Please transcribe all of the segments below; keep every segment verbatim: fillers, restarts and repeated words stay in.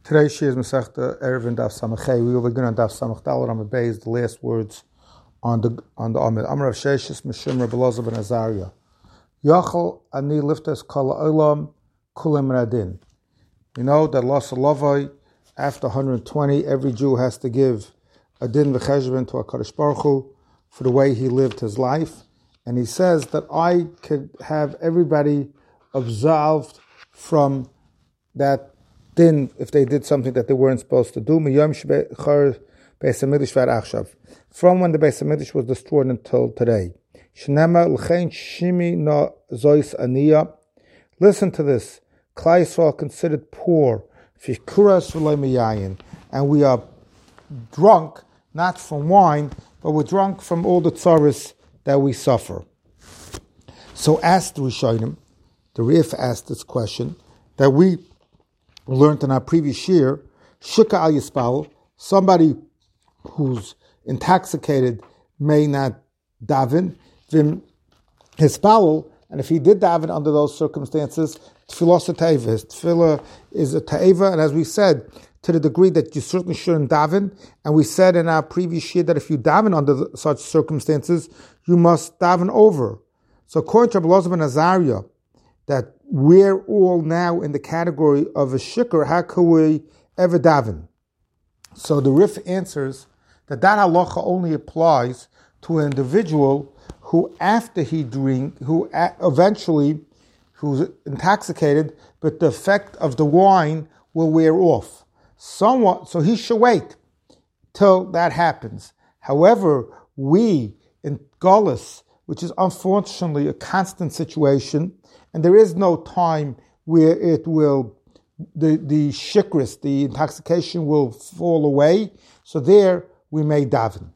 Today she is Masechta Erevin Daf Samachay. We will begin on Daf Samach Daled Amud Beis, the last words on the on the Amud. Amar Rav Sheshis Mishim Rabbi Elazar ben Azariah. Yachal ani liftas kol ha'olam kulim radin. You know that Los Lavai, after one hundred twenty, every Jew has to give a din v'cheshbon to HaKadosh Baruch Hu for the way he lived his life. And he says that I could have everybody absolved from that din if they did something that they weren't supposed to do. From when the Beis Hamikdash was destroyed until today. Listen to this. Klal Yisrael considered poor, and we are drunk not from wine, but we're drunk from all the tzaras that we suffer. So asked the Rishonim, the Rif asked this question that we learned in our previous year. Shika al Yispal, somebody who's intoxicated may not daven. Vim Hispal, and if he did daven under those circumstances, tefillah ta'eva. His tefillah is a ta'eva, and as we said, to the degree that you certainly shouldn't daven, and we said in our previous year that if you daven under such circumstances, you must daven over. So according to Rabbi Elazar ben Azariah, that we're all now in the category of a shikr, how could we ever daven? So the Rif answers that that halacha only applies to an individual who, after he drink, who eventually, who's intoxicated, but the effect of the wine will wear off. Somewhat, so he should wait till that happens. However, we in Gullus, which is unfortunately a constant situation, and there is no time where it will, the, the shikris, the intoxication will fall away. So there we may daven.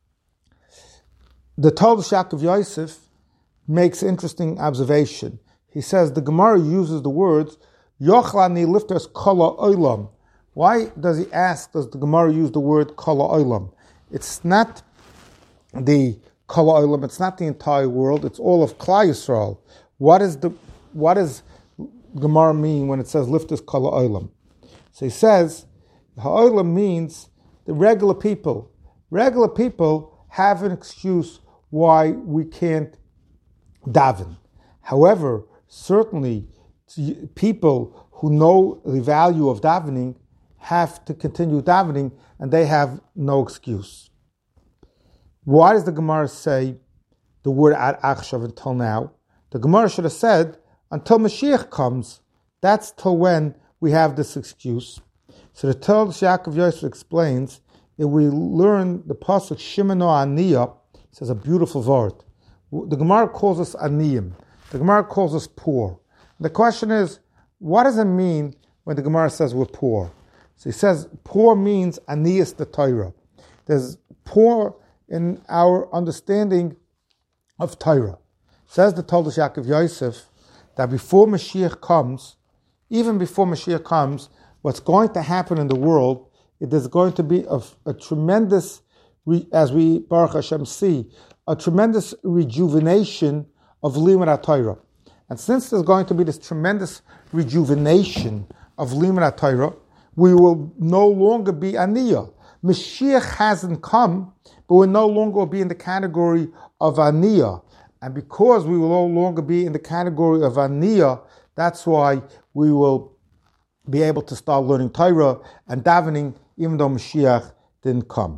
The Talmud Yaakov Yosef makes interesting observation. He says the Gemara uses the words Yochlani lifters kol ha'olam. Why does he ask? Does the Gemara use the word kol ha'olam? It's not the kol ha'olam. It's not the entire world. It's all of Klal Yisrael. What is the What does Gemara mean when it says lifters kol ha'olam? So he says ha'olam means the regular people. Regular people have an excuse why we can't daven. However, certainly people who know the value of davening have to continue davening, and they have no excuse. Why does the Gemara say the word ad achshav until now? The Gemara should have said until Mashiach comes. That's till when we have this excuse. So the Talmud Yaakov Yosef explains that we learn the pasuk Shimano Aniyah. It says a beautiful word. The Gemara calls us aniyim. The Gemara calls us poor. The question is, what does it mean when the Gemara says we're poor? So he says poor means aniyas the Torah. There's poor in our understanding of Torah. Says the Talmud Yaakov Yosef that before Mashiach comes, even before Mashiach comes, what's going to happen in the world, it is going to be a, a tremendous, as we Baruch Hashem see, a tremendous rejuvenation of Limud HaTorah. And since there's going to be this tremendous rejuvenation of Limud HaTorah, we will no longer be aniyah. Mashiach hasn't come, but we'll no longer be in the category of aniyah. And because we will no longer be in the category of aniyah, that's why we will be able to start learning Torah and davening, even though Mashiach didn't come.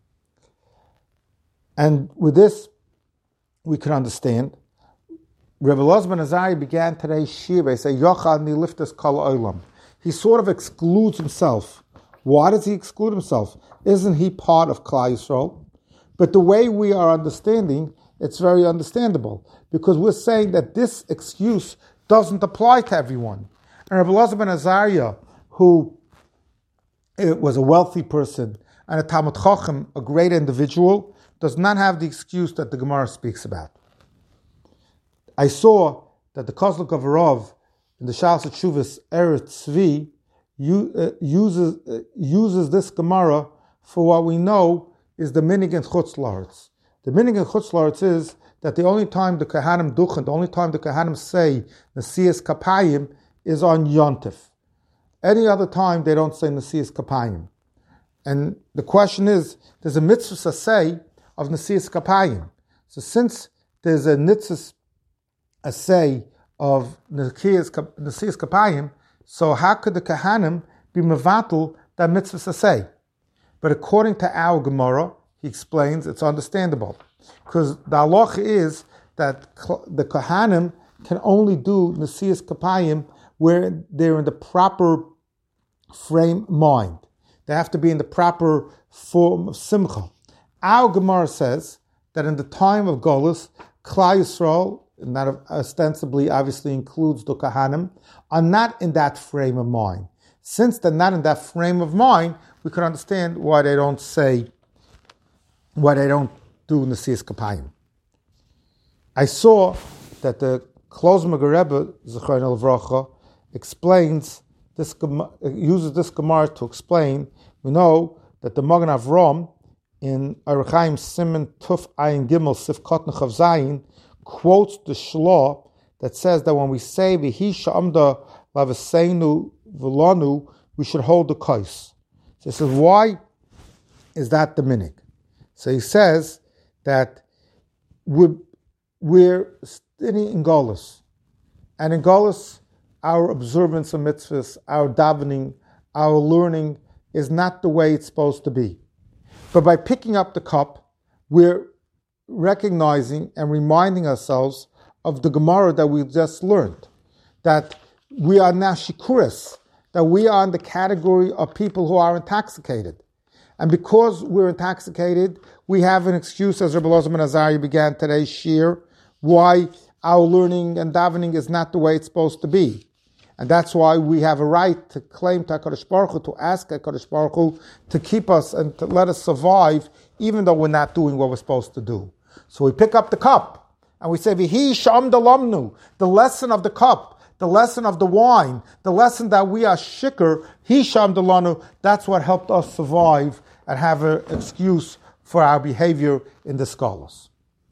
And with this, we can understand. Rabbi Elazar ben Azariah began today's shir by saying, Yochad ni liftas kol ha'olam. He sort of excludes himself. Why does he exclude himself? Isn't he part of Klal Yisrael? But the way we are understanding, it's very understandable, because we're saying that this excuse doesn't apply to everyone. And Rabbi Elazar ben Azariah, who was a wealthy person and a Talmud Chacham, a great individual, does not have the excuse that the Gemara speaks about. I saw that the Kozlik of Rav in the Shalas Tshuvas Eretz Tzvi uses uh, uses this Gemara for what we know is the minig in Chutz La'aretz. The minig in Chutz La'aretz is that the only time the Kohanim duchen, the only time the Kohanim say Nesias Kapayim is on Yontif. Any other time, they don't say Nesias Kapayim. And the question is, there's a mitzvah say of Nesias Kapayim. So since there's a mitzvah say of Nesias Kapayim, so how could the Kahanim be mevatel that mitzvah say? But according to our Gemara, he explains, it's understandable. Because the halacha is that the Kohanim can only do Nesias Kapayim where they're in the proper frame of mind. They have to be in the proper form of simcha. Our Gemara says that in the time of Golus, Klal Yisrael, and that ostensibly obviously includes the Kohanim, are not in that frame of mind. Since they're not in that frame of mind, we can understand why they don't say, why they don't do Nesias Kapayim. I saw that the Klozmer Rebbe, Zechron Levracha, explains this, uses this Gemara to explain. We know that the Magen Avram in Orach Chaim Siman Tuf Ayin Gimel Sif Kot Nechav Zayin quotes the Shlah that says that when we say V'hi Sha'amda Lavaseinu V'lanu, we should hold the kais. So he says, why is that the minig? So he says that we're, we're sitting in Golus, and in Golus, our observance of mitzvahs, our davening, our learning is not the way it's supposed to be. But by picking up the cup, we're recognizing and reminding ourselves of the Gemara that we just learned, that we are now shikuris, that we are in the category of people who are intoxicated. And because we're intoxicated, we have an excuse, as Rabbi Elazar ben Azariah began today's shir, why our learning and davening is not the way it's supposed to be. And that's why we have a right to claim to HaKadosh Baruch Hu, to ask HaKadosh Baruch Hu to keep us and to let us survive, even though we're not doing what we're supposed to do. So we pick up the cup, and we say, V'hi sham dalamnu, the lesson of the cup, the lesson of the wine, the lesson that we are shikr, hi sham dalanu, that's what helped us survive and have an excuse for our behavior in the scholars.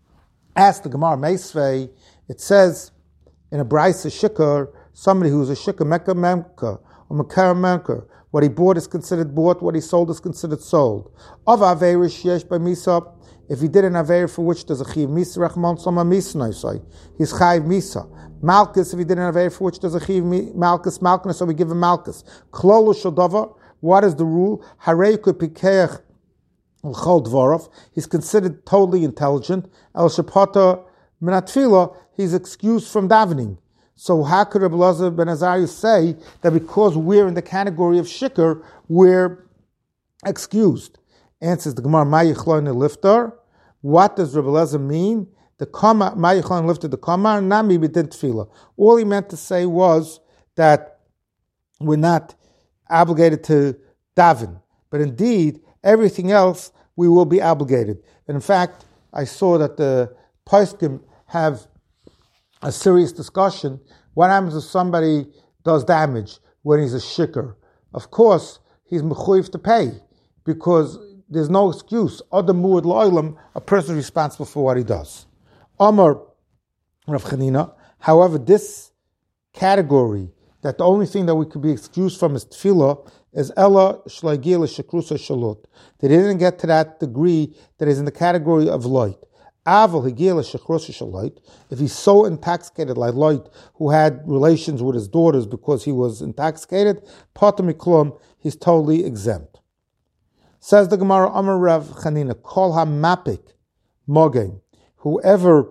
As the Gemara Meisvei, it says in a Braisa shikr, somebody who's a shikr, mekar memker, or mekar memker, what he bought is considered bought, what he sold is considered sold. Of averish yesh by misa, if he did an aver for which there's a chiv misa, rachman sama misa noisai, he's chayiv misa. Malchus, if he did an aver for which there's a chiv malchus, malchus, so we give him malchus. Klolu shadava, what is the rule? Harei kupikeach l'chol dvorov, he's considered totally intelligent. El shapata minatfila, he's excused from davening. So how could Rabbi Elazar ben Azariah say that because we're in the category of shikr, we're excused? Answers the Gemara, Ma'yichloin liftar. What does Rabbi Elazar mean? The kama, Ma'yichloin liftar, the kama, nami b'din tefillah. All he meant to say was that we're not obligated to daven. But indeed, everything else we will be obligated. And in fact, I saw that the poskim have a serious discussion. What happens if somebody does damage when he's a shikr? Of course, he's mechuyev to pay, because there's no excuse. Adam muad lo'olam, a person is responsible for what he does. Amar Rav Chanina, however, this category, that the only thing that we could be excused from is tefillah, is ella shleigil shekrusa shalot. They didn't get to that degree that is in the category of light. Aval higil shekrusa shalot. If he's so intoxicated like light, who had relations with his daughters because he was intoxicated, pater miklum, he's totally exempt. Says the Gemara, Amar Rav Chanina, Kol ha-mapik mogen, whoever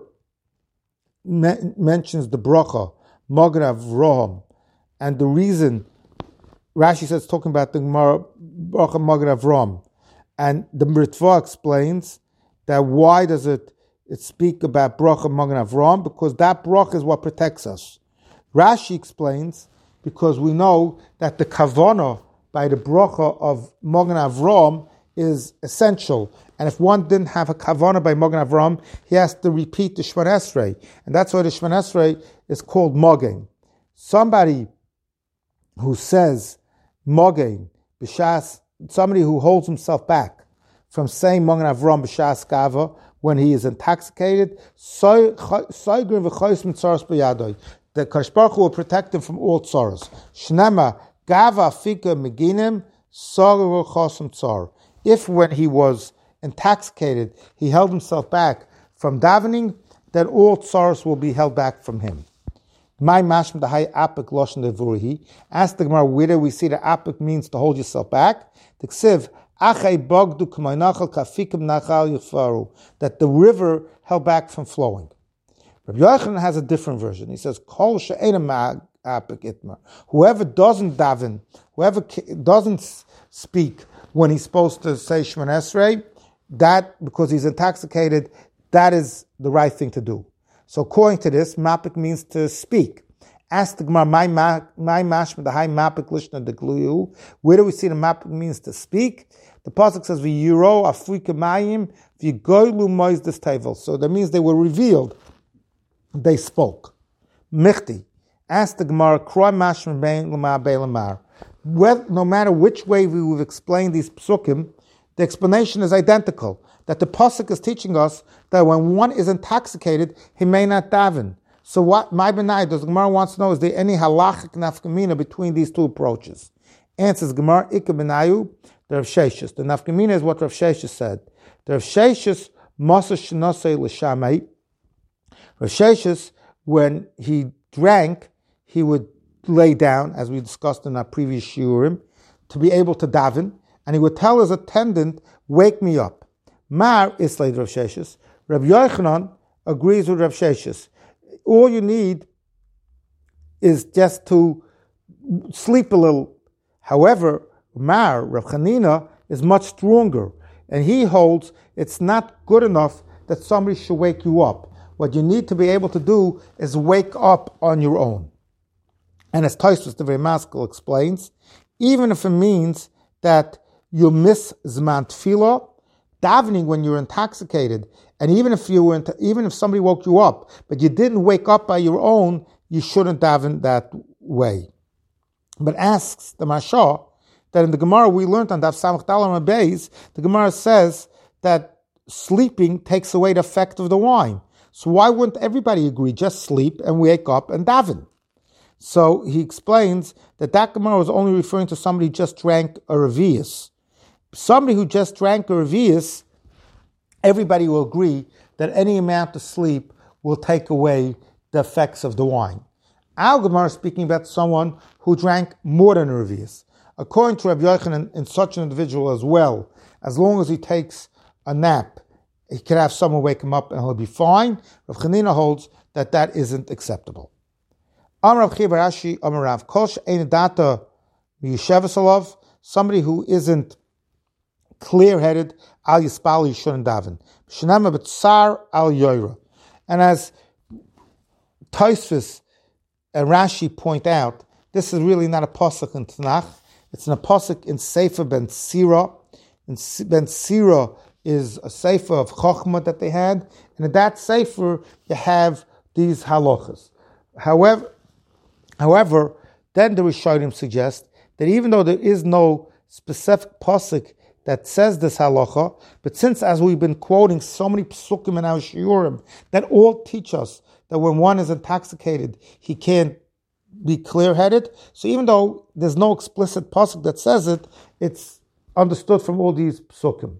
me- mentions the bracha, Magen Avraham, and the reason, Rashi says, talking about the Gemara, bracha Magen Avraham, and the Ritva explains that why does it, it speak about bracha Magen Avraham? Because that bracha is what protects us. Rashi explains, because we know that the kavanah by the bracha of Magen Avraham is essential. And if one didn't have a kavanah by Magen Avraham, he has to repeat the Shemon Esrei. And that's why the Shemon Esrei is called Mogen. Somebody who says Mogen, B'shas, somebody who holds himself back from saying Magen Avraham B'shas Gava when he is intoxicated, the Kadosh Baruch Hu will protect him from all tzaros. Shnema Gava fika meginim saru chosam tsar. If when he was intoxicated, he held himself back from davening, then all tsars will be held back from him. My mashma the high apik loshen devurihi. Ask the Gemara where do we see that apik means to hold yourself back. The ksiv achay bogdu k'maynachal kafikim nachal yifaru, that the river held back from flowing. Rabbi Yochanan has a different version. He says kol she'ena apik itmar. Whoever doesn't daven, whoever doesn't speak when he's supposed to say Shemon Esrei, that because he's intoxicated, that is the right thing to do. So according to this, mapik means to speak. Ask the Gemara, my mashma the high mapik lishna de gluyu. Where do we see the mapik means to speak? The pasuk says v'yiro afrika mayim v'yigoylu mois des tevel. So that means they were revealed. They spoke. Michti. Ask the Gemara, kroi mashma bein lamar bein lamar. Well, no matter which way we would explain these psukim, the explanation is identical. That the pasuk is teaching us that when one is intoxicated, he may not daven. So what my benai does the Gemara wants to know, is there any halachic nafkamina between these two approaches? Answers Gemara, Ika benayu, the Rav Sheshis. The nafkamina is what Rav Sheshis said. The Rav Sheshis masa shenasei l'shamei. Rav Sheshis, when he drank, he would lay down, as we discussed in our previous shiurim, to be able to daven, and he would tell his attendant, wake me up. Mar Islay Rav Sheshis. Rabbi Yochanan agrees with Rav Sheshis. All you need is just to sleep a little. However, Mar, Rav Chanina, is much stronger, and he holds it's not good enough that somebody should wake you up. What you need to be able to do is wake up on your own. And as Tosfos the Maskell explains, even if it means that you miss Zman Tefillah, davening when you're intoxicated, and even if you were, into, even if somebody woke you up, but you didn't wake up by your own, you shouldn't daven that way. But asks the Mashah that in the Gemara we learned on Daf Samach Dalam Beis, the Gemara says that sleeping takes away the effect of the wine. So why wouldn't everybody agree? Just sleep and wake up and daven. So he explains that that Gemara was only referring to somebody who just drank a revius. Somebody who just drank a revius, everybody will agree that any amount of sleep will take away the effects of the wine. Our Gemara is speaking about someone who drank more than a revius. According to Rabbi Yochanan, in such an individual as well, as long as he takes a nap, he can have someone wake him up and he'll be fine. Rav Chanina holds that that isn't acceptable. Amar Rav Chiya bar Ashi, Amar Rav, Kol she'ein data miyushevas alav, somebody who isn't clear-headed, al yispal, you shouldn't daven. Shenema b'tzar al yoira. And as Tosfos and Rashi point out, this is really not a pasuk in Tanakh. It's a pasuk in Sefer Ben Sira. And Ben Sira is a sefer of Chochmah that they had, and in that sefer you have these halachas. However, however, then the Rishonim suggest that even though there is no specific pasuk that says this halacha, but since, as we've been quoting so many psukim in our shiurim that all teach us that when one is intoxicated, he can't be clear-headed. So even though there's no explicit pasuk that says it, it's understood from all these psukim.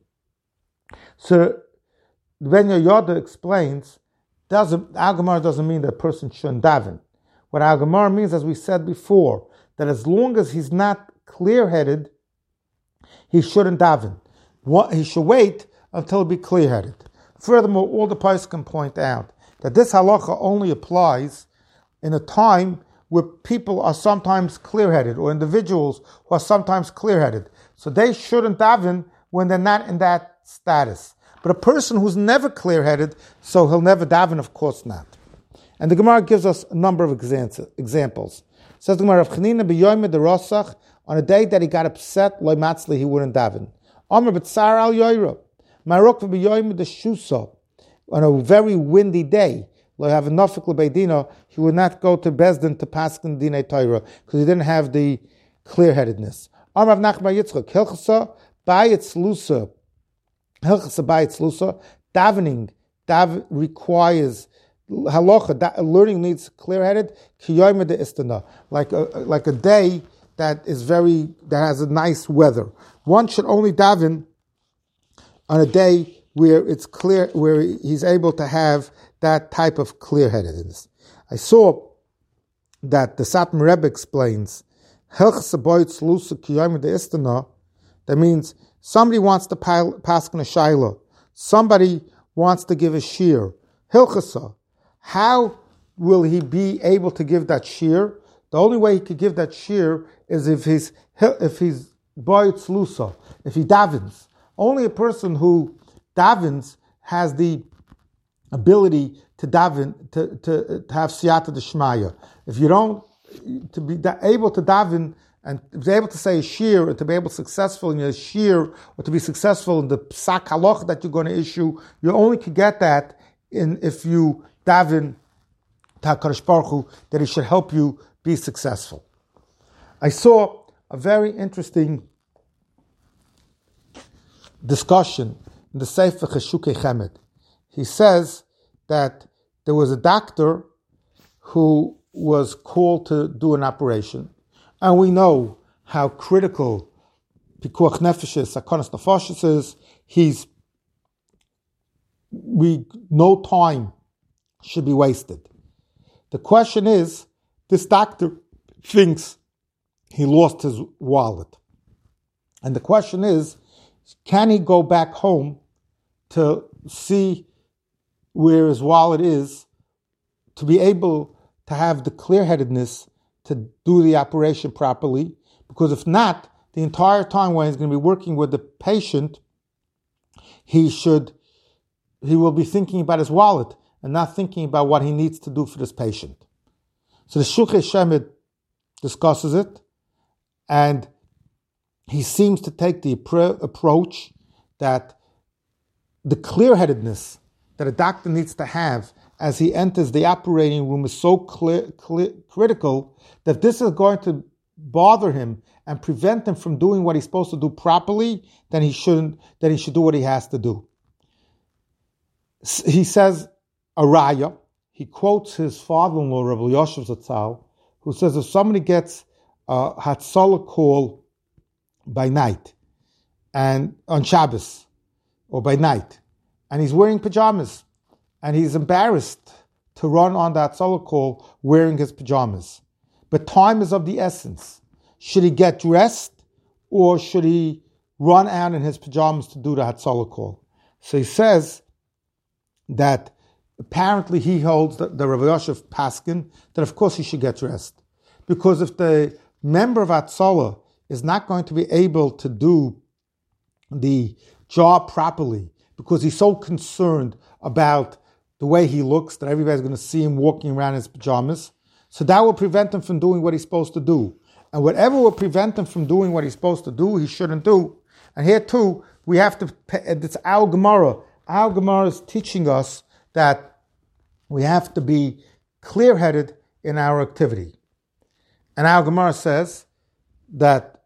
So Ben Yoda explains, doesn't Al Gemara doesn't mean that a person shouldn't daven. What Al Gemara means, as we said before, that as long as he's not clear-headed, he shouldn't daven. He should wait until he be clear-headed. Furthermore, all the poskim point out that this halacha only applies in a time where people are sometimes clear-headed, or individuals who are sometimes clear-headed. So they shouldn't daven when they're not in that status. But a person who's never clear-headed, so he'll never daven, of course not. And the Gemara gives us a number of examples. It says the Gemara, Rav Chanina b'yoyim derosach, on a day that he got upset, loy matzli, he wouldn't daven. Amar b'tzar al yoyra, marok b'yoyim deshusa, on a very windy day, loy have nafik lebeidina, he would not go to Bezdin to paskin dinei Torah because he didn't have the clear-headedness. Amar Rav Nachman Yitzchak, hilchasa bayitz lusa, hilchasa bayitz lusa, davening dav requires halacha, da, learning needs clear-headed, kiyoyim de istana, like a like a day that is very, that has a nice weather. One should only daven on a day where it's clear, where he's able to have that type of clear-headedness. I saw that the Satmar Rebbe explains, that means somebody wants to pass on a shaila, somebody wants to give a shir. Hilchasa, how will he be able to give that shir? The only way he could give that shir is if he's if he's boytz lusa, if he davens. Only a person who davens has the ability to daven, to, to, to have siyata d'shmaya. If you don't, to be able to daven and to be able to say a shir, or to be able to be successful in your shir, or to be successful in the psak halacha that you're going to issue, you only could get that in if you daven to HaKadosh Baruch Hu, that he should help you be successful. I saw a very interesting discussion in the Sefer Cheshukei Chemed. He says that there was a doctor who was called to do an operation, and we know how critical Pikuach Nefesh is, Sakonas Nefashis is. He's, we, no time should be wasted. The question is, this doctor thinks he lost his wallet. And the question is, can he go back home to see where his wallet is, to be able to have the clear-headedness to do the operation properly? Because if not, the entire time when he's going to be working with the patient, he should, he will be thinking about his wallet and not thinking about what he needs to do for this patient. So the Shukei Shemed discusses it, and he seems to take the appro- approach that the clear-headedness that a doctor needs to have as he enters the operating room is so clear, clear, critical that this is going to bother him and prevent him from doing what he's supposed to do properly, then he shouldn't, then he should do what he has to do. He says, a raya, he quotes his father-in-law, Rabbi Yosef Zatzal, who says if somebody gets a Hatzalah call by night, and on Shabbos, or by night, and he's wearing pajamas, and he's embarrassed to run on that Hatzalah call wearing his pajamas. But time is of the essence. Should he get dressed, or should he run out in his pajamas to do the Hatzalah call? So he says that apparently he holds the, the Rav Yosef Paskin that of course he should get dressed. Because if the member of Hatzalah is not going to be able to do the job properly because he's so concerned about the way he looks that everybody's going to see him walking around in his pajamas, so that will prevent him from doing what he's supposed to do. And whatever will prevent him from doing what he's supposed to do, he shouldn't do. And here too, we have to, it's our Gemara. Our Gemara is teaching us that we have to be clear-headed in our activity. And our Gemara says that,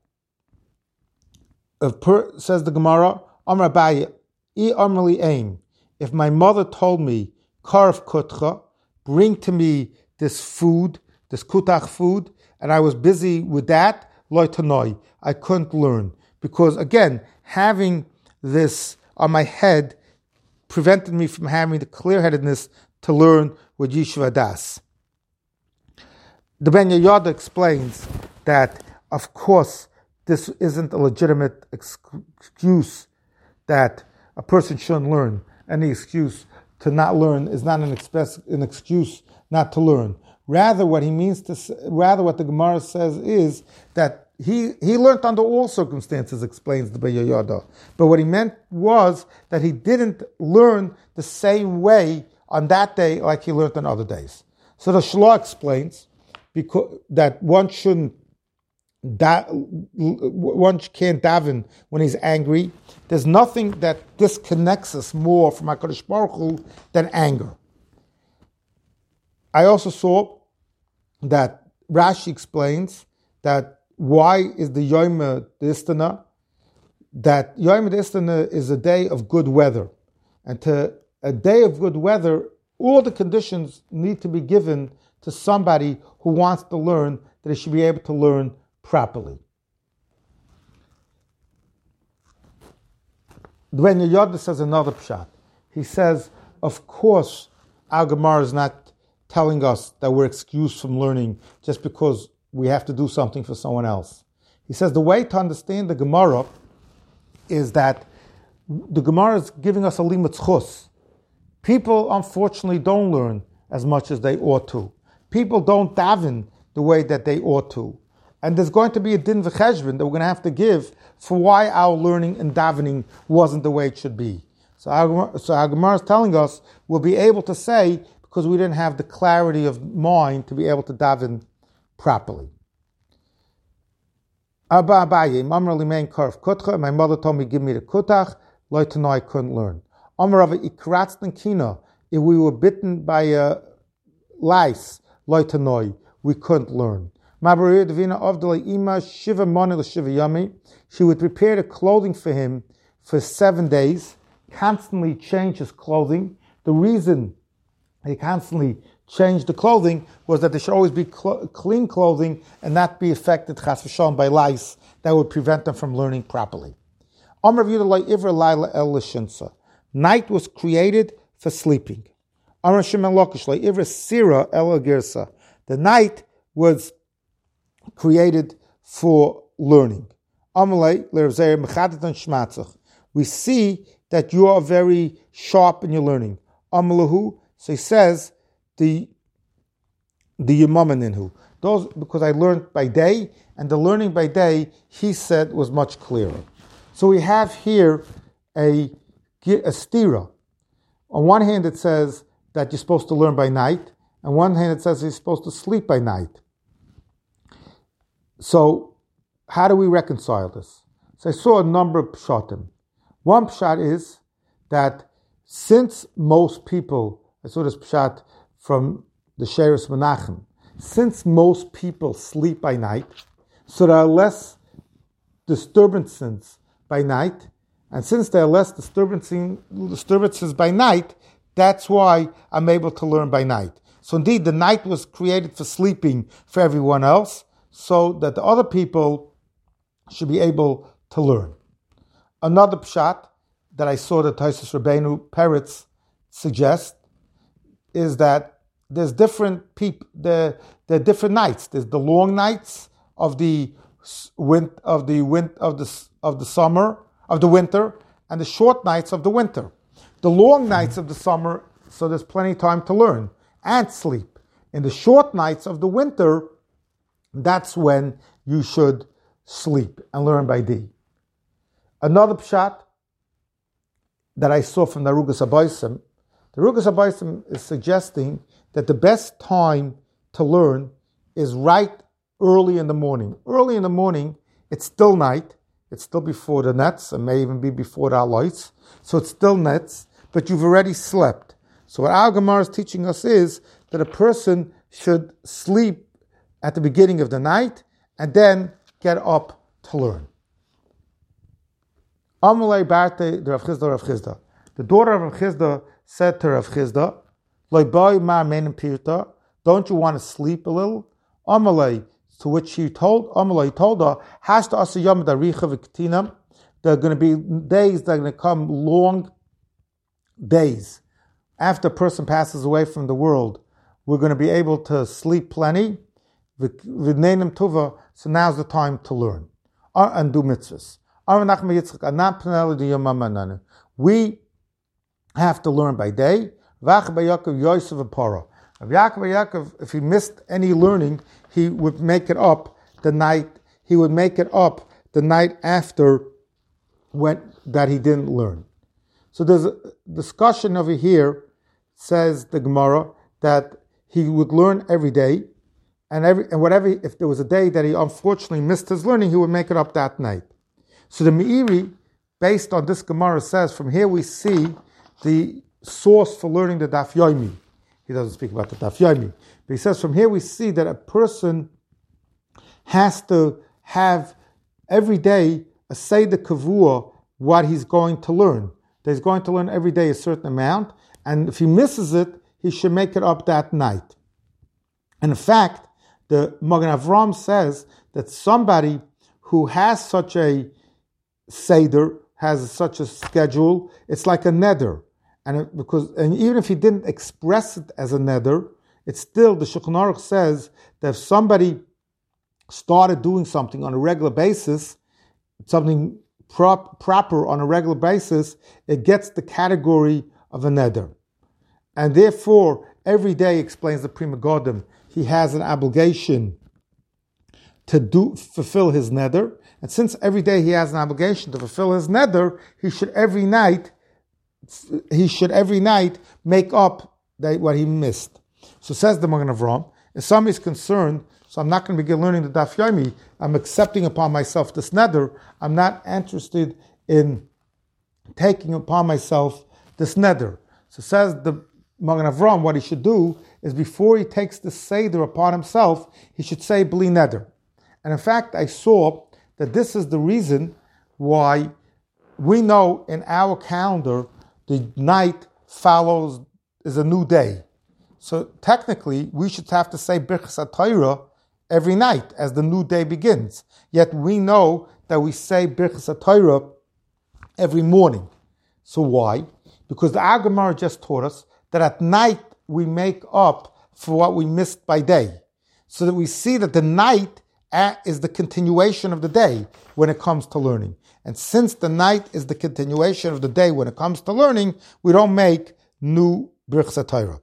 if per, says the Gemara, Amar Abaye, I Amrli Aim, if my mother told me, Karf Kutcha, bring to me this food, this kutach food, and I was busy with that, Loi Tanoi, I couldn't learn. Because again, having this on my head prevented me from having the clear-headedness to learn with Yeshiva Das. The Ben Yehoyada explains that, of course, this isn't a legitimate excuse that a person shouldn't learn. Any excuse to not learn is not an, express, an excuse not to learn. Rather, what he means to say, rather what the Gemara says is that he he learned under all circumstances, explains the Ben Yehoyada. But what he meant was that he didn't learn the same way on that day like he learned on other days. So the Shloh explains because that one shouldn't da, one can't daven when he's angry. There's nothing that disconnects us more from HaKadosh Baruch Hu than anger. I also saw that Rashi explains that why is the Yom D'Istana, that Yom D'Istana is a day of good weather. And to a day of good weather, all the conditions need to be given to somebody who wants to learn, that he should be able to learn properly. When Yoda says another pshat, he says, of course, our Gemara is not telling us that we're excused from learning just because we have to do something for someone else. He says the way to understand the Gemara is that the Gemara is giving us a limit chus. People, unfortunately, don't learn as much as they ought to. People don't daven the way that they ought to. And there's going to be a din v'cheshbon that we're going to have to give for why our learning and davening wasn't the way it should be. So our, so our Gemara is telling us we'll be able to say, because we didn't have the clarity of mind to be able to daven properly. Abba Abaye, Mamra Limain Karf Kutcha, my mother told me, give me the kutach, like to know I couldn't learn. Amar of Ikratz Kina, if we were bitten by a lice, like to know, we couldn't learn. Mabaria Divina Avdala Ima Shiva Monil Shiva Yami, she would prepare the clothing for him for seven days, constantly change his clothing. The reason he constantly changed the clothing was that there should always be cl- clean clothing and not be affected chas v'shalom by lice that would prevent them from learning properly. Night was created for sleeping. The night was created for learning. We see that you are very sharp in your learning. So he says, the the Yemaminhu. Those, because I learned by day, and the learning by day, he said, was much clearer. So we have here a, a stira. On one hand, it says that you're supposed to learn by night. On one hand, it says you're supposed to sleep by night. So how do we reconcile this? So I saw a number of pshatim. One pshat is that since most people, I saw this pshat from the Sheres Menachem, since most people sleep by night, so there are less disturbances by night, and since there are less disturbances by night, that's why I'm able to learn by night. So indeed, the night was created for sleeping for everyone else, so that the other people should be able to learn. Another pshat that I saw that Taisus Rabbeinu Peretz suggests is that there's different people. There, there are different nights. There's the long nights of the wind of the wind of the of the summer of the winter, and the short nights of the winter. The long nights of the summer, so there's plenty of time to learn and sleep. In the short nights of the winter, that's when you should sleep and learn by day. Another pshat that I saw from the Arugas Abaysim, the Arugas Abaysim is suggesting that the best time to learn is right early in the morning. Early in the morning, it's still night, it's still before the nets, it may even be before the lights, so it's still nets, but you've already slept. So what our Gemara is teaching us is that a person should sleep at the beginning of the night and then get up to learn. Amalei Barte, the Rav Chizda, Rav Chizda. The daughter of Rav Chizda said to Rav Chizda, don't you want to sleep a little? Amalei, to which he told, Amalei told her, there are going to be days that are going to come, long days. After a person passes away from the world, we're going to be able to sleep plenty. So now's the time to learn and do mitzvahs. We have to learn by day. If he missed any learning, he would make it up the night. He would make it up the night after when that he didn't learn. So there's a discussion over here. Says the Gemara that he would learn every day, and every and whatever if there was a day that he unfortunately missed his learning, he would make it up that night. So the Meiri, based on this Gemara, says from here we see the source for learning the Daf Yomi. He doesn't speak about the Daf Yomi, but he says from here we see that a person has to have every day a Seder Kavua what he's going to learn. That he's going to learn every day a certain amount, and if he misses it, he should make it up that night. And in fact, the Magen Avram says that somebody who has such a seder, has such a schedule, it's like a neder. And it, because and even if he didn't express it as a neder, it's still, the Shulchan Aruch says that if somebody started doing something on a regular basis, something prop, proper on a regular basis, it gets the category of a neder. And therefore, every day, explains the Pri Megadim, he has an obligation to do fulfill his neder. And since every day he has an obligation to fulfill his neder, he should every night he should every night make up that, what he missed. So says the Magen Avraham, if somebody is concerned, so I'm not going to begin learning the Daf Yomi, I'm accepting upon myself this neder, I'm not interested in taking upon myself this neder. So says the Magen Avraham, what he should do is before he takes the seder upon himself, he should say bli neder. And in fact, I saw that this is the reason why we know in our calendar the night follows is a new day. So technically, we should have to say Birchas HaTorah every night as the new day begins. Yet we know that we say Birchas HaTorah every morning. So why? Because the Gemara just taught us that at night we make up for what we missed by day. So that we see that the night is the continuation of the day when it comes to learning. And since the night is the continuation of the day when it comes to learning, we don't make new Birchas HaTorah.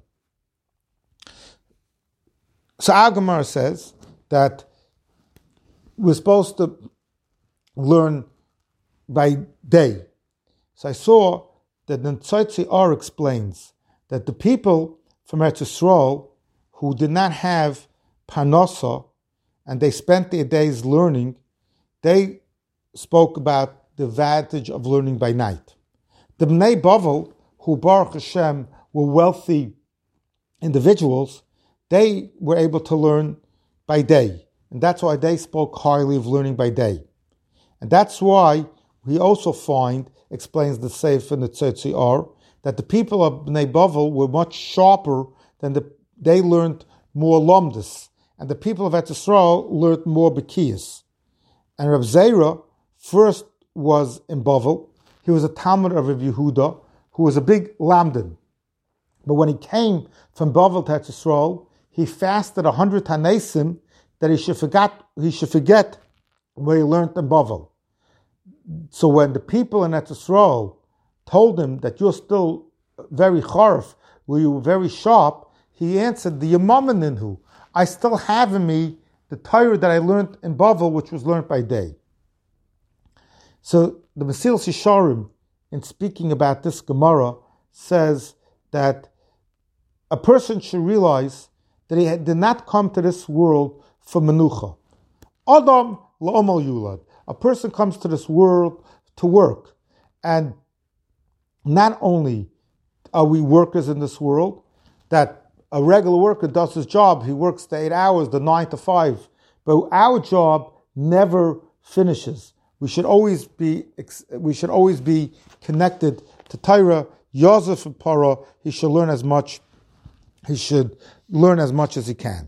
So our Gemara says that we're supposed to learn by day. So I saw that the Tzotzi Or explains that the people from Eretz Yisrael who did not have Parnasa and they spent their days learning, they spoke about the advantage of learning by night. The Bnei Bavel, who Baruch Hashem were wealthy individuals, they were able to learn by day. And that's why they spoke highly of learning by day. And that's why we also find, explains the Seif and the Tzotzi Or, that the people of Bnei Bavel were much sharper than the, they learned more lomdus. And the people of Eretz Yisrael learned more bekiyas. And Reb Zera first was in Bavel. He was a Talmud of Reb Yehuda, who was a big lamdan. But when he came from Bavel to Eretz Yisrael, he fasted a hundred tanesim that he should forget he should forget where he learned in Bavel. So when the people in Eretz Yisrael told him that you're still very charf, where you were very sharp, he answered, the Yamamininu, I still have in me the Torah that I learned in Bavel, which was learned by day. So the Mesilas Yesharim, in speaking about this Gemara, says that a person should realize that he did not come to this world for menucha. Adam la'omal yulad. A person comes to this world to work. And not only are we workers in this world, that a regular worker does his job, he works the eight hours, the nine to five, but our job never finishes. We should always be we should always be connected to Torah. Yosef and Paro, he should learn as much. He should learn as much as he can.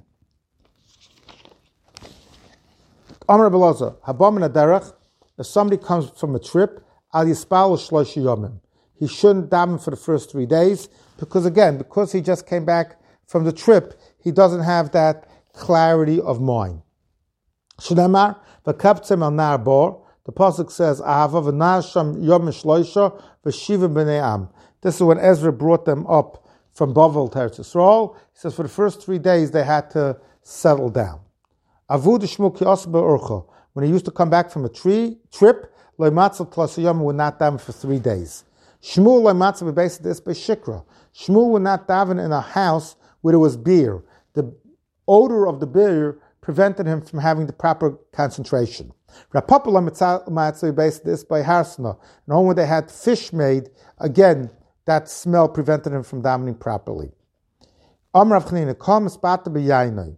Amar Belaza, Habam Naderech. If somebody comes from a trip, Al Yispal Shloshi Yomim. He shouldn't daven for the first three days because again, because he just came back from the trip, he doesn't have that clarity of mind. Shneimar v'kaptzem al nar bor. The pasuk says, "Ahava v'nasham yom shloisha v'shiva b'nei am." This is when Ezra brought them up from Bavel to Eretz Yisrael. He says for the first three days they had to settle down. Avud shmu ki osba urcha. When he used to come back from a tree trip, loimatzel tlasiyam would not daven for three days. Shmuel loimatzel b'beis this by shikra. Shmuel would not daven in a house where there was beer. The odor of the beer prevented him from having the proper concentration. Rapapula mitzvah based this by harsana. And only when they had fish made, again, that smell prevented him from davening properly. Amar Rav Chanina, kom spata b'yainai.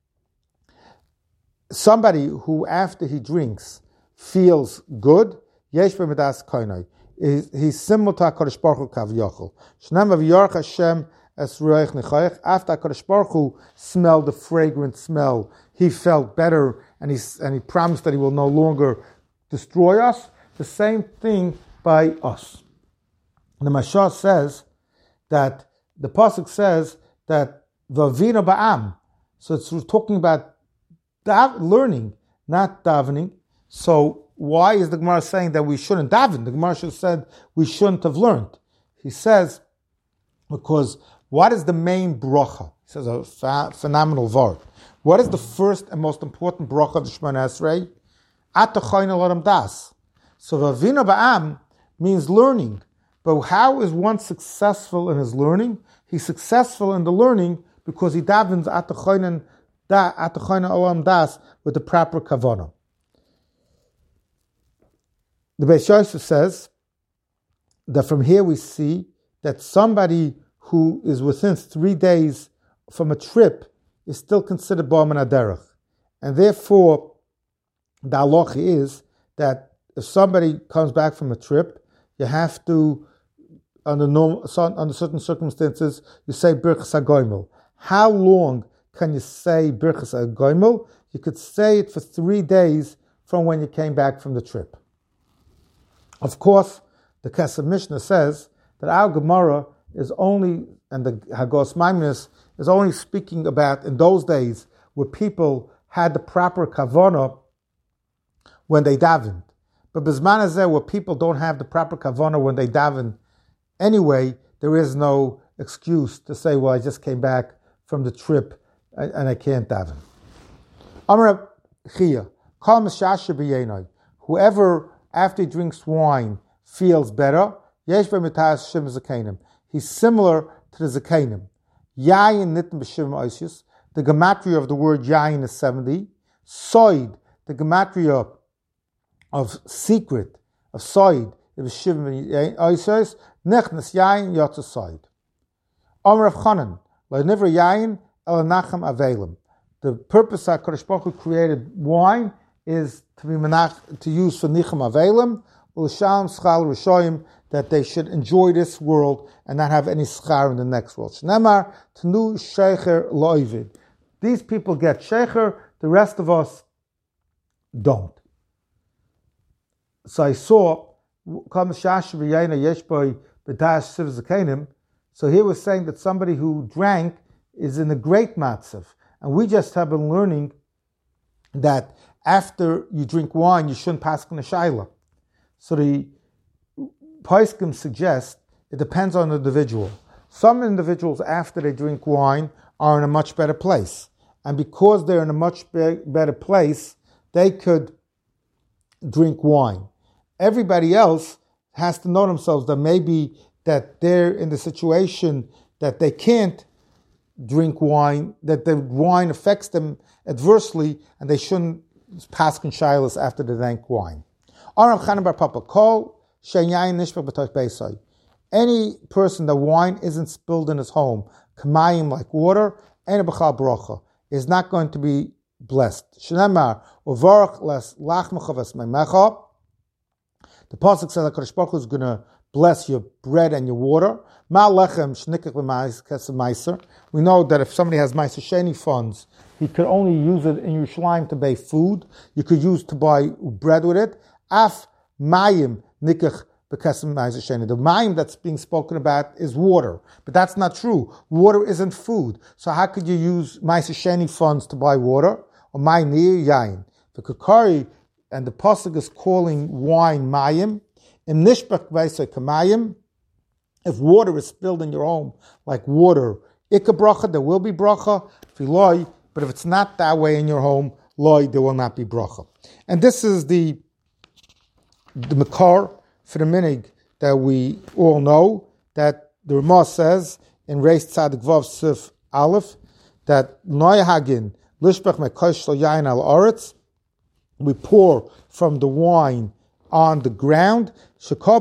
Somebody who, after he drinks, feels good, yesh b'midas koinai. He's similar to HaKadosh Baruch Hu Kaviyachol. Shnam v'yorach Hashem es ruach nechayach. After HaKadosh Baruch Hu smelled the fragrant smell, he felt better and he, and he promised that he will no longer destroy us. The same thing by us. The Mashal says that the pasuk says that vavina ba'am. So it's talking about dav- learning, not davening. So why is the Gemara saying that we shouldn't daven? The Gemara should have said we shouldn't have learned. He says because what is the main bracha? He says a fa- phenomenal word. What is the first and most important bracha of the Shemona Esrei? At the Chayna L'Adam Das. So vavina ba'am means learning. But how is one successful in his learning? He's successful in the learning because he davens at the Chayna da at the Chayna L'Adam Das with the proper kavanah. The Beis Yosef says that from here we see that somebody who is within three days from a trip is still considered Ba'aman Aderech. And therefore, the halacha is that if somebody comes back from a trip, you have to, under, normal, under certain circumstances, you say Birchas HaGoimel. How long can you say Birchas HaGoimel? You could say it for three days from when you came back from the trip. Of course, the Kesef Mishnah says that our Gemara is only, and the Hagos Maimonides is only speaking about in those days where people had the proper kavanah when they davened. But Bizman Hazeh, where people don't have the proper kavanah when they daven anyway, there is no excuse to say, well, I just came back from the trip and, and I can't daven. Amar Chia, Kal Mishasher B'Yenoi, whoever after he drinks wine feels better, Yesh B'Mitas Shem Zakainim. He's similar to the Zakainim. Yayin Nitin B'Shivim Oisius, the gematria of the word Yayin is seventy. Soid, the gematria of secret, of Soid, is B'Shivim Oisius. Nechnes Yayin Yotza Soid. Omer of Chanan, Le'nivra Yayin El Nacham Avelim. The purpose that Kodesh Baruch Hu created wine is to be menach, to use for Nicham Avelim, U'Shalom Schal Rishoyim, that they should enjoy this world and not have any schar in the next world. Shnemar Tnu Shecher Loivid. These people get Shecher, the rest of us don't. So I saw, so here we're saying that somebody who drank is in a great matzav. And we just have been learning that after you drink wine, you shouldn't pass on a shaila. So the Paiskim suggest it depends on the individual. Some individuals, after they drink wine, are in a much better place. And because they're in a much be- better place, they could drink wine. Everybody else has to know themselves that maybe that they're in the situation that they can't drink wine, that the wine affects them adversely, and they shouldn't pass on shilas after they drank wine. Aram Chanan Bar Papa, call any person that wine isn't spilled in his home, kamayim like water, is not going to be blessed. The pasuk says that Kodesh Baruch Hu is going to bless your bread and your water. We know that if somebody has Ma'aser Sheni funds, he could only use it in Yerushalayim to buy food. You could use to buy bread with it. Af mayim nikach b'kesem Ma'aser Sheni. The mayim that's being spoken about is water, but that's not true. Water isn't food. So how could you use Ma'aser Sheni funds to buy water? Or may nir yain. The Kakari and the pasuk is calling wine mayim. In nishbach v'aisay kamayim, if water is spilled in your home like water, ikka bracha, there will be bracha. V'loy, but if it's not that way in your home, loy, there will not be bracha. And this is the the makar for the minig that we all know, that the Ramah says in Reis Tzadik Vav Sif Aleph, that noy hagin lishbach mekosh shel yain al aretz, we pour from the wine on the ground. So at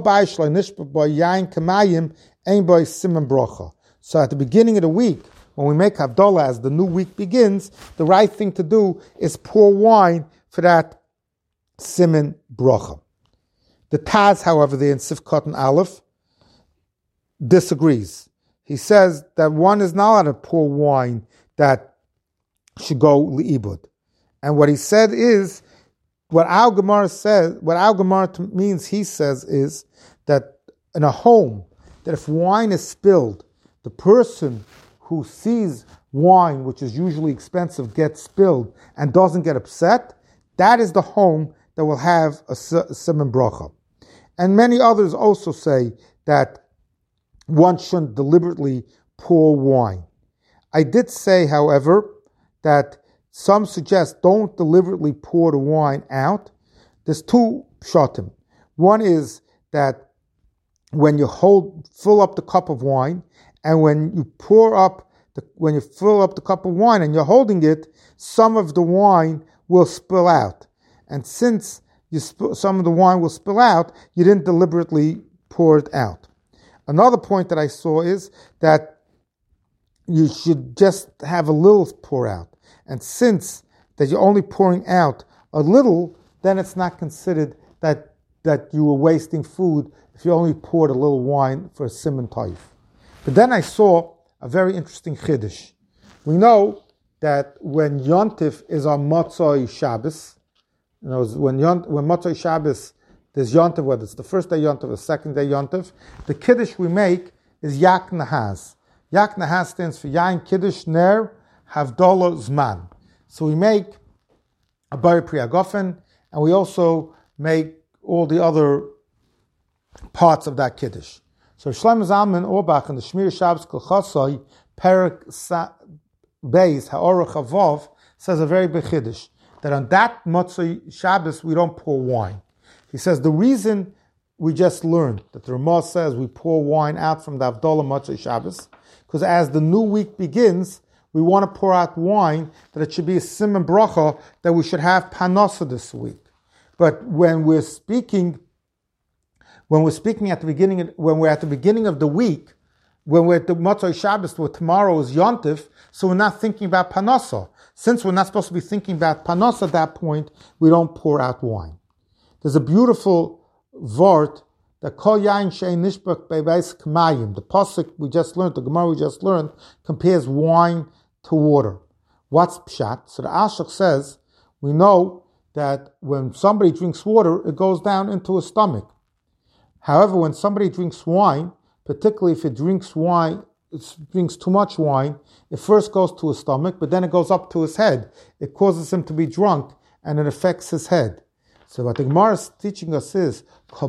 the beginning of the week, when we make Havdalah, as the new week begins, the right thing to do is pour wine for that siman bracha. The Taz, however, the in Sifkot and Aleph, disagrees. He says that one is not allowed to pour wine that should go li'ibud. And what he said is, what our Gemara says, what our Gemara means, he says, is that in a home, that if wine is spilled, the person who sees wine, which is usually expensive, gets spilled and doesn't get upset, that is the home that will have a siman bracha. And many others also say that one shouldn't deliberately pour wine. I did say, however, that some suggest don't deliberately pour the wine out. There's two pshatim. One is that when you hold, fill up the cup of wine, and when you pour up, the, when you fill up the cup of wine and you're holding it, some of the wine will spill out. And since you sp- some of the wine will spill out, you didn't deliberately pour it out. Another point that I saw is that you should just have a little pour out. And since that you're only pouring out a little, then it's not considered that that you were wasting food if you only poured a little wine for a siman taif. But then I saw a very interesting chiddush. We know that when Yontif is on Motzoi Shabbos, you know, when Yont, when Motzoi Shabbos there's Yontif, whether it's the first day Yontif or the second day Yontif, the kiddush we make is Yak Nahaz. Yak Nahaz stands for Yain Kiddush Ner Havdalah Zman. So we make a Bari Priyagofen, and we also make all the other parts of that Kiddush. So Shlomo Zalman Auerbach in the Shmir Shabbos Kol Chosai, Perak Beis Ha'orach Havov, says a very big Kiddush, that on that Motzei Shabbos we don't pour wine. He says the reason we just learned that the Ramah says we pour wine out from the Havdalah Motzei Shabbos, because as the new week begins, we want to pour out wine, that it should be a siman bracha, that we should have panosa this week. But when we're speaking, when we're speaking at the beginning, when we're at the beginning of the week, when we're at the Motzei Shabbos, where tomorrow is Yontif, so we're not thinking about panosa. Since we're not supposed to be thinking about panosa at that point, we don't pour out wine. There's a beautiful vort that kol yain shein nishbach bebeis k'mayim. The pasuk we just learned, the Gemara we just learned, compares wine to water. What's pshat? So the Ashach says, we know that when somebody drinks water, it goes down into his stomach. However, when somebody drinks wine, particularly if it drinks wine, it drinks too much wine, it first goes to his stomach, but then it goes up to his head. It causes him to be drunk, and it affects his head. So what the Gemara is teaching us is,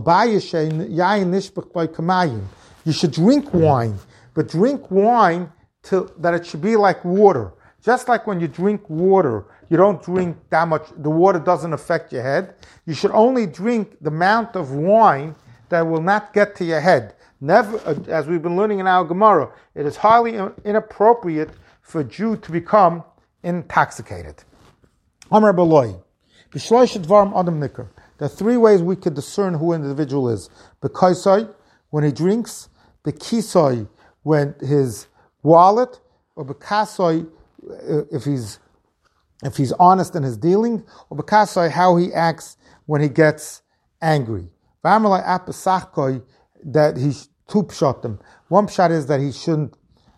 you should drink wine, but drink wine till that it should be like water. Just like when you drink water, you don't drink that much, the water doesn't affect your head. You should only drink the amount of wine that will not get to your head. Never, as we've been learning in our Gemara, it is highly inappropriate for a Jew to become intoxicated. Amar Baloi. There are three ways we could discern who an individual is. B'kaisai, when he drinks. B'kisai, when his wallet. Or b'kasai, if he's if he's honest in his dealing. Or b'kasai, how he acts when he gets angry. V'amalai apesachkoi, that he two pshatim. One pshat is that he shouldn't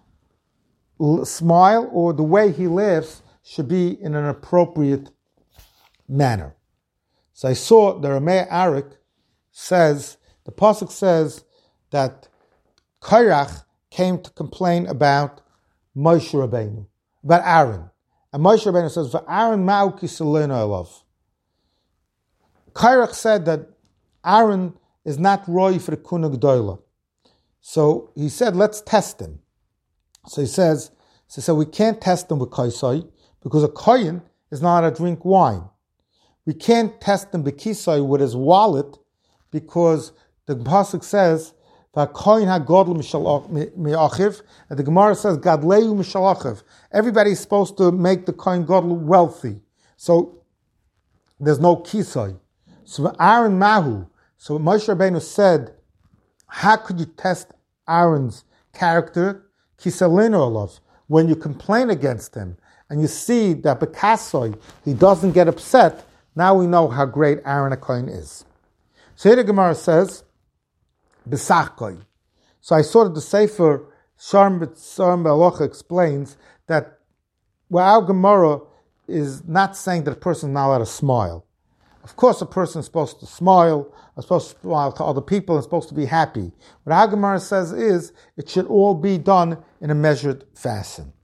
smile, or the way he laughs should be in an appropriate manner. So I saw the Rameh Arik says, the pasuk says that Kairach came to complain about Moshe Rabbeinu, about Aaron. And Moshe Rabbeinu says, "For Aaron ma'u kisalena alav." Kairach said that Aaron is not roy for the kuna g'dola. So he said, let's test him. So he says, so he said, we can't test him with kaisai, because a kohen is not allowed to drink wine. We can't test him b'kisai with his wallet, because the pasuk says, "V'kohen hagodl mi'achiv," and the Gemara says, "Gadleu mishalachiv." Everybody's supposed to make the kohen godl wealthy, so there's no kisai. So Aaron Mahu. So Moshe Rabbeinu said, "How could you test Aaron's character? Kisalinu alav, when you complain against him and you see that b'kasoi he doesn't get upset." Now we know how great Aaron HaKohen is. So here the Gemara says, B'sachkoi. So I saw that the Sefer Sharm B'Alocha explains that well, our Gemara is not saying that a person is not allowed to smile. Of course, a person is supposed to smile, is supposed to smile to other people, and is supposed to be happy. What our Gemara says is, it should all be done in a measured fashion.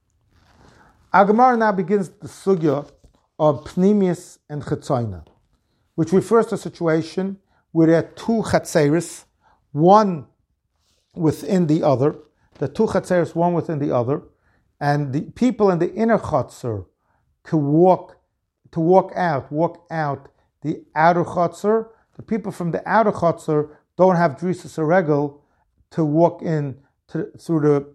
Our Gemara now begins the sugya of pnimius and chetzaina, which refers to a situation where there are two chatzeris, one within the other, the two chatzeris, one within the other, and the people in the inner chatzer to walk, to walk out, walk out the outer chotzer. The people from the outer chotzer don't have drisas regel to walk in to, through the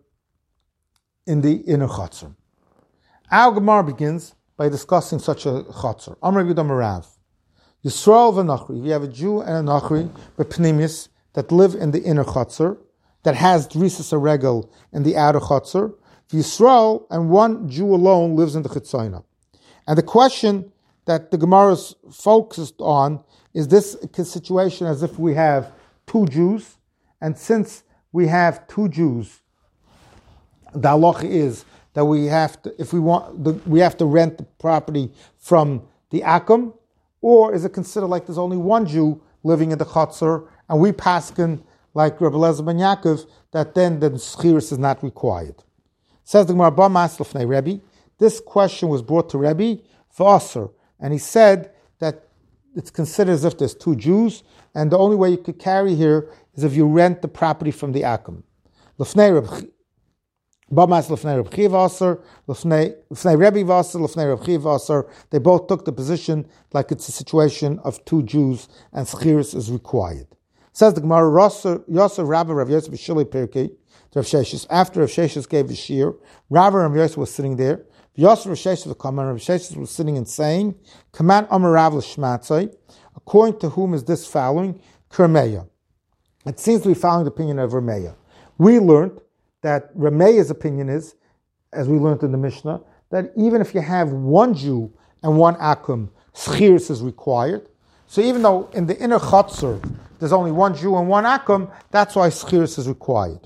in the inner chotzer. Our Gemara begins by discussing such a chotzer. Amar Yudam Rav, Yisrael v'Nachri. You have a Jew and a Nachri, but pnimius, that live in the inner chotzer, that has drisas regel in the outer chotzer. Yisrael, and one Jew alone lives in the chitzayna. And the question that the Gemara is focused on is this situation as if we have two Jews, and since we have two Jews, the halacha is that we have to, if we want, the, we have to rent the property from the akum, or is it considered like there's only one Jew living in the chotzer, and we paskin like Rabbi Eliezer ben Yaakov that then the schiris is not required? Says the Gemara, Ba Mas Lefnei Rebbe. This question was brought to Rebbe v'aser, and he said that it's considered as if there's two Jews, and the only way you could carry here is if you rent the property from the akum. Lefnei Rebbe, Ba Mas Lefnei Rebbe Chiv v'aser, Lefnei Rebbe v'aser, Lefnei Rebbe Chiv v'aser. They both took the position like it's a situation of two Jews, and schiris is required. Says the Gemara, Yosef Rabbi Rav Yosef B'Shilei Pirkei. Rav Sheshes. After Rav Sheshes gave his shir, Rav Rav Yosef was sitting there. Yosef Rav Sheshes was coming. Rav Sheshes was sitting and saying, "Command Amar Rav l'Shmatzai." According to whom is this following? Kermeya. It seems to be following the opinion of Rameya. We learned that Rameya's opinion is, as we learned in the Mishnah, that even if you have one Jew and one akum, schiris is required. So even though in the inner chotzer there's only one Jew and one akum, that's why schiris is required.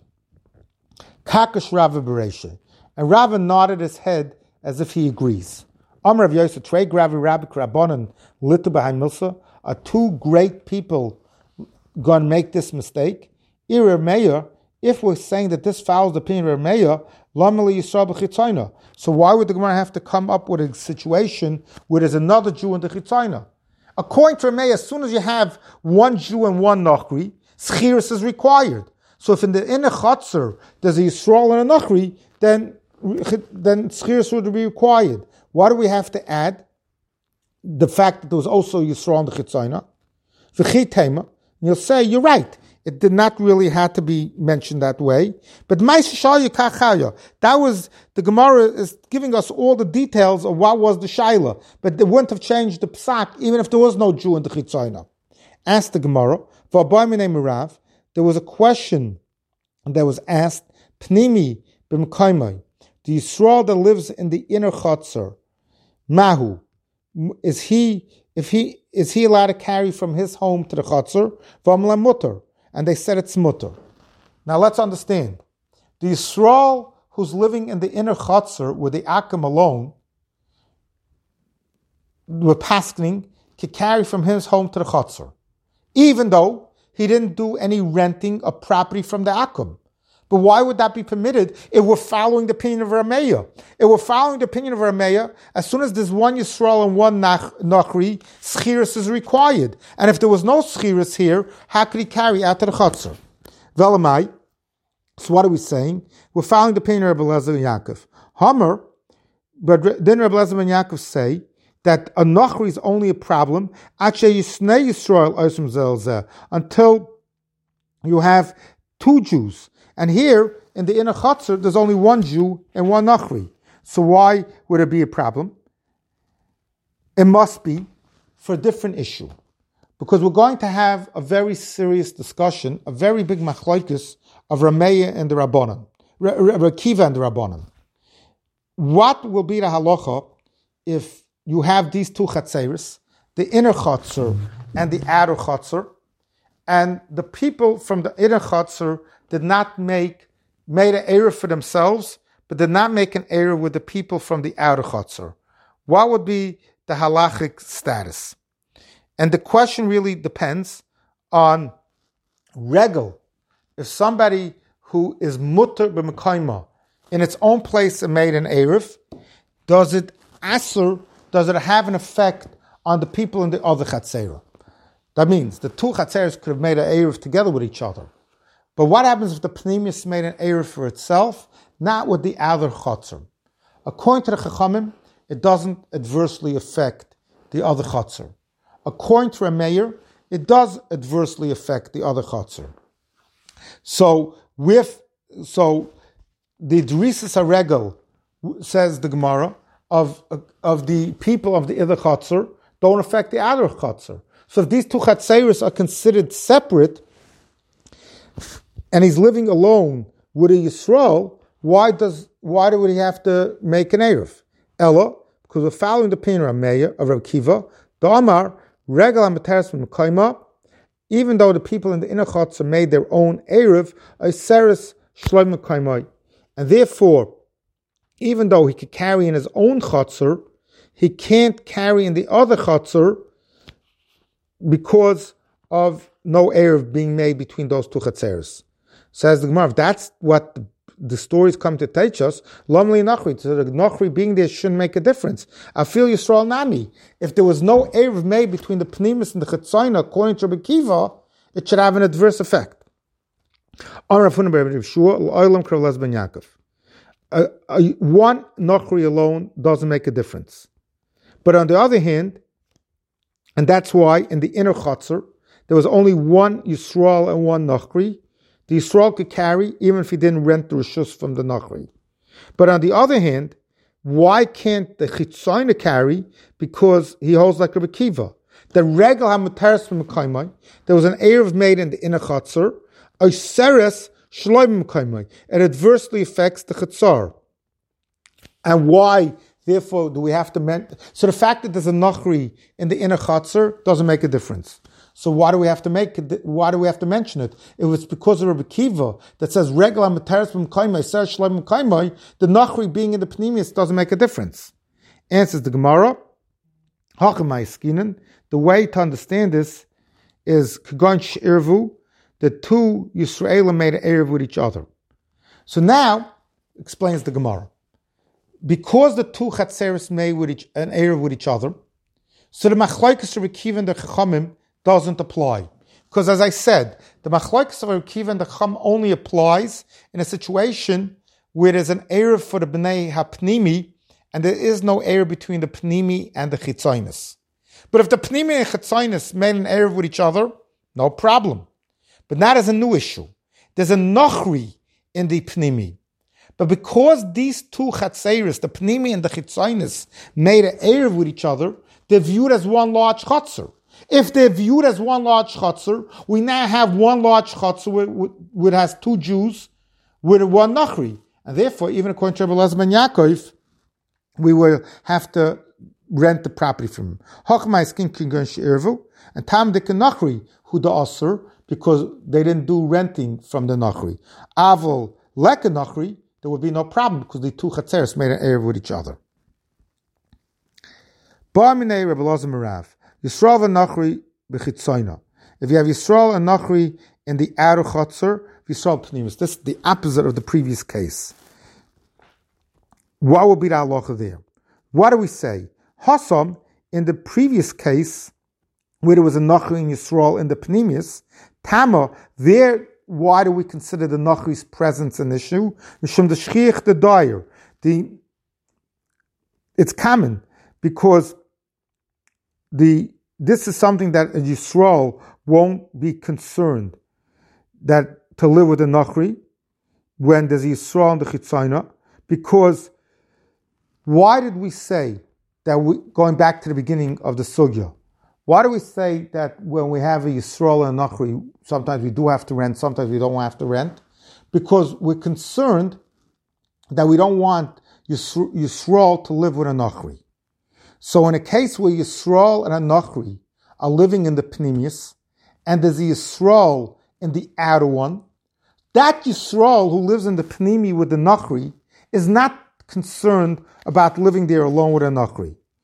Kakash Rava Bereshe. And Rava nodded his head as if he agrees. Amr of Yosef, Trey Gravi Rabbi Rabbanan, Litu B'Hain Milsa. Are two great people going to make this mistake? Ir Meir, if we're saying that this follows the opinion of Meir, Lamali Yisrael B'Chitzayna. So why would the Gemara have to come up with a situation where there's another Jew in the Chitzayna? According to Meir, as soon as you have one Jew and one Nachri, schiris is required. So if in the inner chotzer there's a Yisrael and a Nachri, then then schiris would be required. Why do we have to add the fact that there was also Yisrael in the chitzayna? V'chitema, you'll say you're right. It did not really have to be mentioned that way. But that was the Gemara is giving us all the details of what was the shaila, but they wouldn't have changed the psak even if there was no Jew in the chitzayna. Asked the Gemara for Mirav. There was a question that was asked, Pnimi b'mkaimai, the Yisrael that lives in the inner chotzer, Mahu, is he, if he, is he allowed to carry from his home to the chotzer? V'amla mutter, and they said it's mutter. Now let's understand, the Yisrael who's living in the inner chotzer with the akum alone, with paskening, could carry from his home to the chotzer, even though he didn't do any renting of property from the akum. But why would that be permitted if we're following the opinion of Rameya? If we're following the opinion of Rameya, as soon as there's one Yisrael and one Nachri, schiris is required. And if there was no schiris here, how could he carry out to the chotzer? Velamai. So what are we saying? We're following the opinion of Rabbi Eliezer ben Yaakov. Hammer, but didn't Rabbi Eliezer ben Yaakov say that a Nachri is only a problem until you have two Jews. And here, in the inner chotzer, there's only one Jew and one Nachri. So why would it be a problem? It must be for a different issue. Because we're going to have a very serious discussion, a very big machlokes of Rameya and the Rabbanan, Rakiva and the Rabbanan. What will be the halacha if you have these two chatzeris, the inner chotzer and the outer chotzer, and the people from the inner chotzer did not make, made an error for themselves, but did not make an error with the people from the outer chotzer? what would be the halachic status? And the question really depends on regel. If somebody who is mutter b'mekayma in its own place and made an eruv, does it asur, does it have an effect on the people in the other chatzera? That means the two chatzeros could have made an eruv together with each other. But what happens if the pneumius made an eruv for itself, not with the other chatzer? According to the Chachamim, it doesn't adversely affect the other chatzer. According to a mayor, it does adversely affect the other chatzer. So with so the Drisas HaRegel, says the Gemara, of of the people of the other chatzer don't affect the other chatzer. So if these two chatzeros are considered separate, and he's living alone with a Yisrael, why does why do he have to make an eruv? Ella, because we're following the opinion of Meir of Rav Kiva, the Amar Regel HaMateres B'Mekayma, even though the people in the inner chatzer made their own eruv, Iseres Shloim Mekayma, and therefore, even though he could carry in his own chatzer, he can't carry in the other chatzer because of no eruv being made between those two chatzeros. Says the Gemara, if that's what the, the stories come to teach us, Lomli Nachri, so the Nachri being there shouldn't make a difference. I feel Yisrael Nami. If there was no eruv made between the Pnimis and the Chatzayna, according to Rabbi Kiva, it should have an adverse effect. One Nachri alone doesn't make a difference. But on the other hand, and that's why in the inner Chatzar, there was only one Yisrael and one Nachri. The Yisrael could carry even if he didn't rent the Rishus from the Nachri. But on the other hand, why can't the Chitzayna carry? Because he holds like Rabbi Kiva. The Regel HaMateres B'Mekayma, there was an eruv made in the inner Chatzar, Iseres Shloim Mekayma. It adversely affects the Chatzar. And why, therefore, do we have to mention? So the fact that there's a Nachri in the inner Chatzar doesn't make a difference. So why do we have to make it? Why do we have to mention it? It was because of Rabbi Kiva that says Regel HaMateres B'Mekayma, Iseres Shloim Mekayma. The Nachri being in the Pneumius doesn't make a difference. Answers the Gemara. The way to understand this is Kagon She'irvu, the two Yisraelim made an eruv with each other. So now, explains the Gemara, because the two Chatzeros made with each, an eruv with each other, so the Machlokes of Rabbi Kiva and the Chachamim doesn't apply. Because as I said, the Machlokes of Rabbi Kiva and the Chacham only applies in a situation where there's an eruv for the Bnei HaPnimi, and there is no eruv between the Pnimi and the Chitzaynis. But if the Pnimi and Chitzaynis made an eruv with each other, no problem. But that is a new issue. There's a Nachri in the Pnimi. But because these two Chatzeris, the Pnimi and the Chitzaynis, made an eruv with each other, they're viewed as one large Chatzer. If they're viewed as one large Chatzer, we now have one large Chatzer which has two Jews with one Nachri. And therefore, even according to Rabbi Elazar ben Yaakov, we will have to rent the property from him. And Tam Dik Nachri, who the Asr, because they didn't do renting from the Nachri. Aval Leka Nachri, there would be no problem because the two Chatzeros made an eruv with each other. Ba'aminei Rabbi Elazar Merav, Yisrael and Nachri b'chitzayna. If you have Yisrael and Nachri in the outer Chatzer, Yisrael Pnimis. This is the opposite of the previous case. What would be the halacha there? What do we say? Hassam, in the previous case, where there was a Nachri in Yisrael in the Pnimius, Tama, there, why do we consider the Nachri's presence an issue? Mishum the Shchiach the Dyer. The It's common because the this is something that a Yisrael won't be concerned that to live with a Nachri when there's a Yisrael and the Chitzayna, because why did we say that we, going back to the beginning of the Sugya, why do we say that when we have a Yisrael and a Nachri, sometimes we do have to rent, sometimes we don't have to rent? Because we're concerned that we don't want Yisrael, Yisrael to live with a Nachri. So in a case where Yisrael and a Nachri are living in the Pnimius, and there's a Yisrael in the outer one, that Yisrael who lives in the Pnimi with the Nachri is not concerned about living there alone with a Nachri.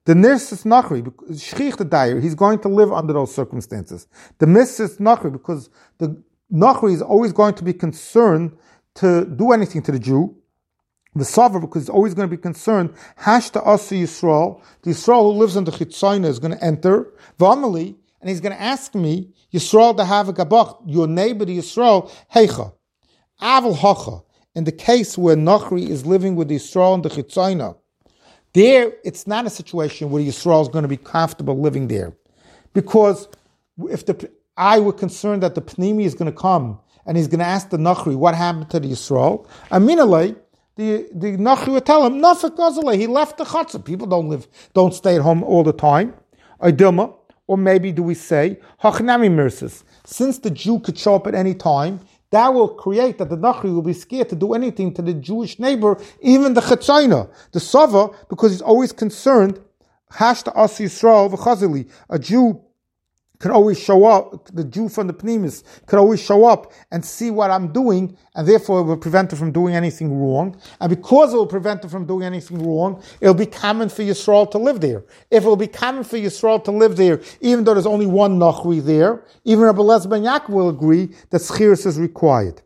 The Nirsis Nachri, Shchich the Dair, he's going to live under those circumstances. The Missis Nachri, because the Nachri is always going to be concerned to do anything to the Jew. The Savar, because he's always going to be concerned, Hashta Asu Yisrael, the Yisrael who lives in the Chitzayna is going to enter, V'amali, and he's going to ask me, Yisrael to have a Gabach, your neighbor, the Yisrael, Heicha, Aval Hacha, in the case where Nachri is living with the Yisrael in the Chitzayna, there, it's not a situation where Yisrael is going to be comfortable living there. Because if the I were concerned that the Pnimi is going to come and he's going to ask the Nachri what happened to the Yisrael, Aminalei, the, the Nachri would tell him, Nafik Gazalei, he left the Chatzah. People don't live, don't stay at home all the time. Aydilma, or maybe do we say, Hachnami Mirsis, since the Jew could show up at any time, that will create that the Nachri will be scared to do anything to the Jewish neighbor, even the Chatzayna. The Sava, because he's always concerned, Hashta As Yisrael v'chazili, a Jew can always show up, the Jew from the Pnimis can always show up and see what I'm doing, and therefore it will prevent him from doing anything wrong. And because it will prevent him from doing anything wrong, it'll be common for Yisrael to live there. If it will be common for Yisrael to live there, even though there's only one Nachri there, even Rabbi Eliezer ben Yaakov will agree that Schiris is required.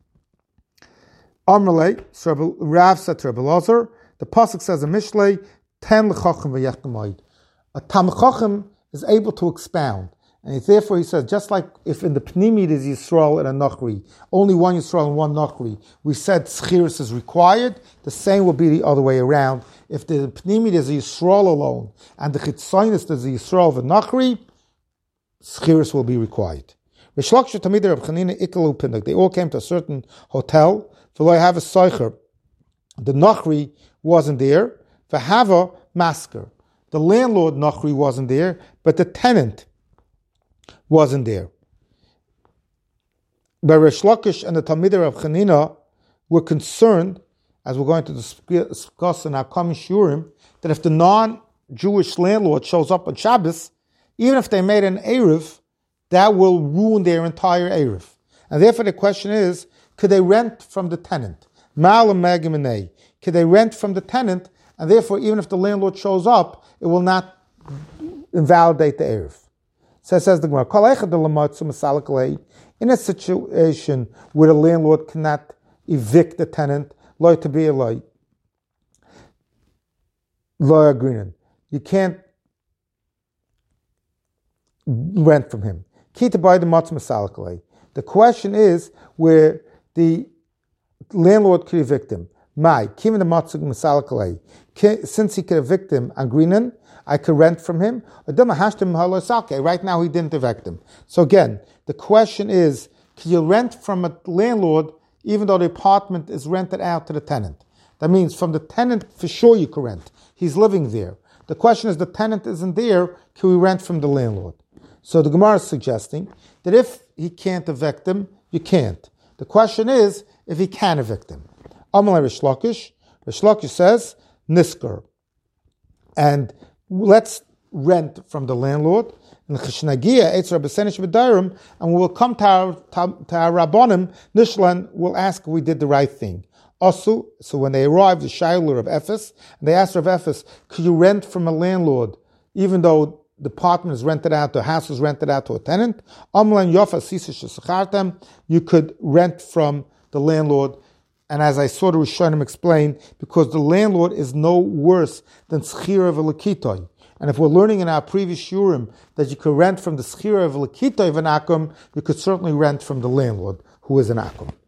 Amrlei, so Rav said to Rabbi Eliezer, the Pasuk says in Mishlei, Ten l'chachim v'yechtamayid. A Tam Chachim is able to expound. And therefore he says, just like if in the Pnimi there's Yisrael and a Nachri, only one Yisrael and one Nachri, we said Schiris is required, the same will be the other way around. If the Pnimi there's a Yisrael alone, and the Chitzaynis there's a Yisrael and a Nachri, Schiris will be required. They all came to a certain hotel, for I have a Seicher. The Nachri wasn't there, for Hava Masker. The landlord Nachri wasn't there, but the tenant wasn't there. But Resh Lakish and the Talmidim of Chanina were concerned, as we're going to discuss in our coming Shurim, that if the non-Jewish landlord shows up on Shabbos, even if they made an Erev, that will ruin their entire Erev. And therefore the question is, could they rent from the tenant? Mal and Megim and A. Could they rent from the tenant, and therefore even if the landlord shows up, it will not invalidate the Erev. So says the Gemara, in a situation where the landlord cannot evict the tenant, loy to be a loy, loy agreement. You can't rent from him. Key to buy the matzah masalakale. The question is where the landlord could evict him. My, kivin the matzah masalakale. Since he could evict him on Greenan, I could rent from him. Right now he didn't evict him. So again, the question is, can you rent from a landlord even though the apartment is rented out to the tenant? That means from the tenant, for sure you can rent. He's living there. The question is, the tenant isn't there, can we rent from the landlord? So the Gemara is suggesting that if he can't evict him, you can't. The question is, if he can evict him. Amalei Rish Lakish, Rish Lakish says, Nisker. And let's rent from the landlord, and and we will come to our, to, to our Rabbanim, Nishlan will ask if we did the right thing. Also, so when they arrived, the Shiloh of Ephes, and they asked Rav Ephes, could you rent from a landlord, even though the apartment is rented out, the house is rented out to a tenant? You could rent from the landlord. And as I saw the Rishonim explain, because the landlord is no worse than Schira v'Lekitoi. And if we're learning in our previous Shurim that you could rent from the Schira v'Lekitoi of an Akum, you could certainly rent from the landlord who is an Akum.